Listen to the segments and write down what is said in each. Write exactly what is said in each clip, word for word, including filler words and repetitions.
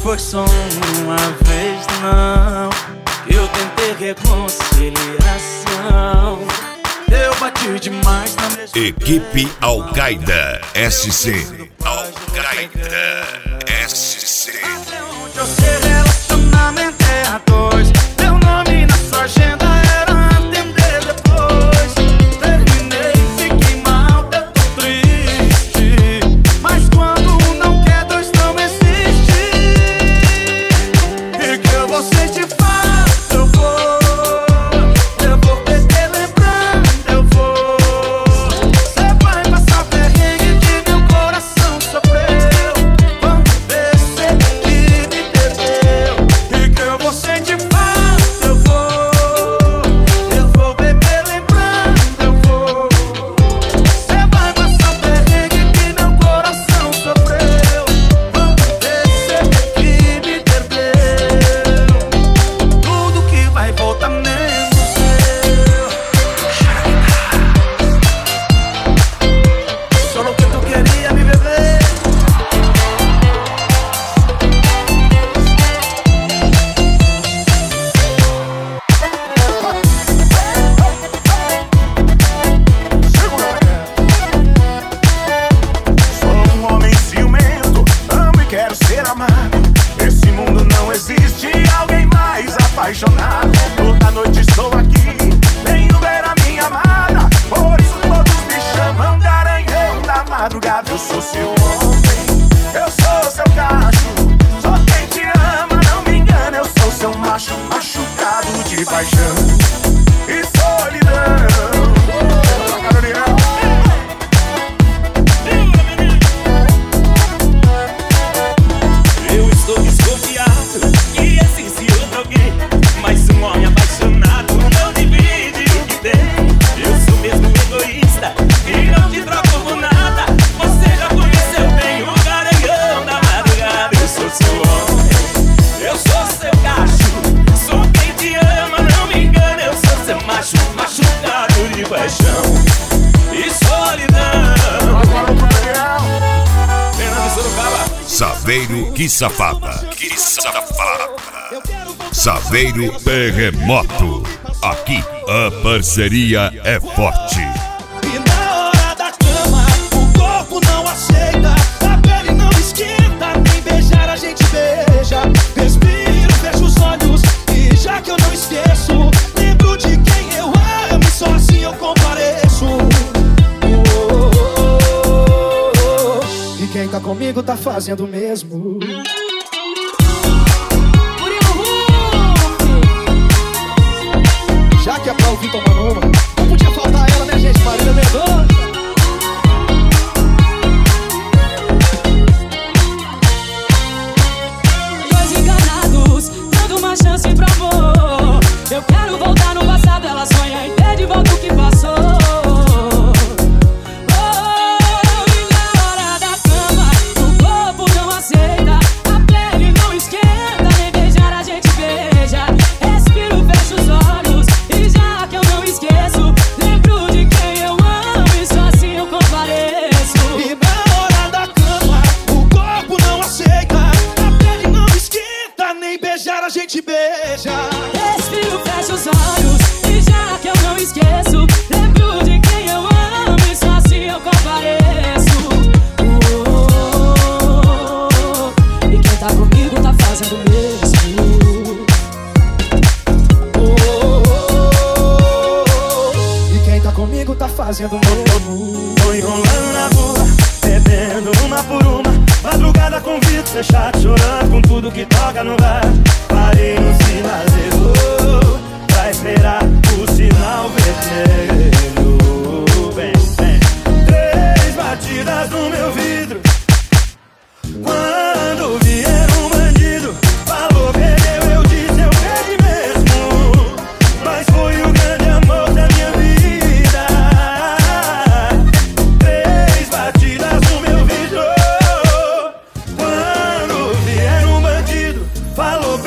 foi só uma vez, não, que eu tentei reconciliação. Eu bati demais na mesma. Equipe Al-Qaeda S C. Al-Qaeda S C. Até onde eu sei, relacionamento é a dois. Meu nome na sua agenda era atender depois. Terminei, fiquei mal, eu tô triste. Mas quando não quer, dois não existe. E que eu vou sentir falta, eu vou. Eu vou beber lembrando, eu vou. Cê vai passar perrengue que meu coração sofreu quando percebi que me perdeu. E que eu vou sentir falta, eu vou. Eu vou beber lembrando, eu vou. Cê vai passar perrengue que meu coração sofreu quando percebi que me perdeu. Tudo que vai voltar menos eu. Solo que tu queria, mi bebê. Sou um homem ciumento, amo e quero ser amado. Esse mundo não existe alguém mais apaixonado. Toda noite estou aqui, venho ver a minha amada. Por isso todos me chamam garanhão da madrugada. Eu sou seu homem, eu sou seu cacho. Só quem te ama, não me engana. Eu sou seu macho machucado de paixão e solidão. Carolina. Eu estou desconfiado que existe outro alguém, mas um homem apaixonado não divide o que tem. Eu sou mesmo egoísta e não te troco por nada. Você já conheceu bem o garanhão da madrugada. Eu sou seu homem, eu sou seu cacho. Sou quem te ama, não me engana. Eu sou seu macho machucado de paixão e solidão. Fernando Sorocaba. Saveiro que safada. Que safada. Saveiro Terremoto. Aqui a parceria é forte. E na hora da cama, o corpo não aceita, a pele não esquenta, nem beijar a gente beija. Respiro, fecho os olhos e já que eu não esqueço, lembro de quem eu amo e só assim eu compareço. Oh, oh, oh, oh. E quem tá comigo tá fazendo o mesmo. Já que é pra ouvir tomando uma, não podia faltar ela, né, gente? Marília Mendonça. Dois enganados, dando uma chance pro amor. Eu quero voltar no passado, ela sonha em ter de volta o que passou. Oh, e na hora da cama, o corpo não aceita, a pele não esquenta, nem beijar a gente beija. Respiro, fecho os olhos e já que eu não esqueço, lembro de quem eu amo e só assim eu compareço. E na hora da cama, o corpo não aceita, a pele não esquenta, nem beijar a gente beija. Respiro, fecho os olhos e já que eu não esqueço, lembro de quem eu amo e só assim eu compareço. Oh, e quem tá comigo tá fazendo o mesmo. Oh, oh, oh. E quem tá comigo tá fazendo o mesmo. Tô enrolando na rua, bebendo uma por uma. Madrugada com vidro fechado, chorando com tudo que toca no bar. Parei no sinalizador pra esperar o sinal vermelho. Vem, vem. Três batidas no meu vidro. Quando vier um bandido, falou, perdeu, eu disse, eu perdi mesmo. Mas foi o grande amor da minha vida. Três batidas no meu vidro. Quando vier um bandido, falou,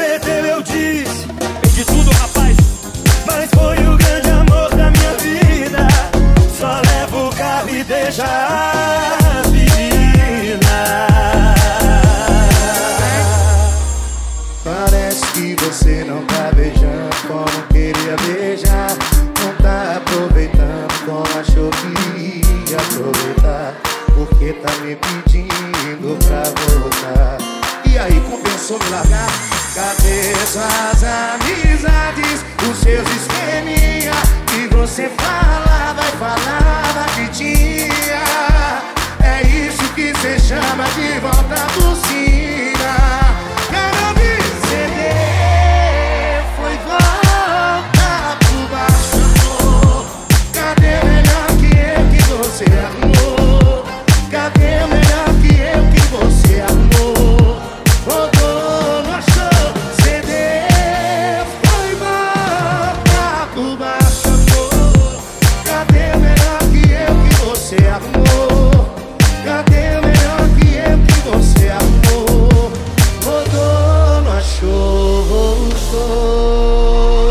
você não tá beijando como queria beijar. Não tá aproveitando como achou que ia aproveitar. Porque tá me pedindo pra voltar. E aí compensou me largar? Cadê suas amizades? Os seus esqueminha que você falava e falava que tinha. É isso que cê chama de volta por cima. Quero me ceder, foi volta por baixo, amor. Cadê melhor que eu que você arrumou? Cadê melhor que eu que você arrumou? Rodou, não achou, ceder, foi volta por baixo, amor. Cadê melhor que eu que você arrumou? Cadê melhor que eu que você arrumou? Rodou, não achou, voltou.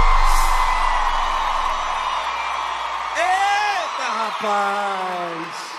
Eita, rapaz!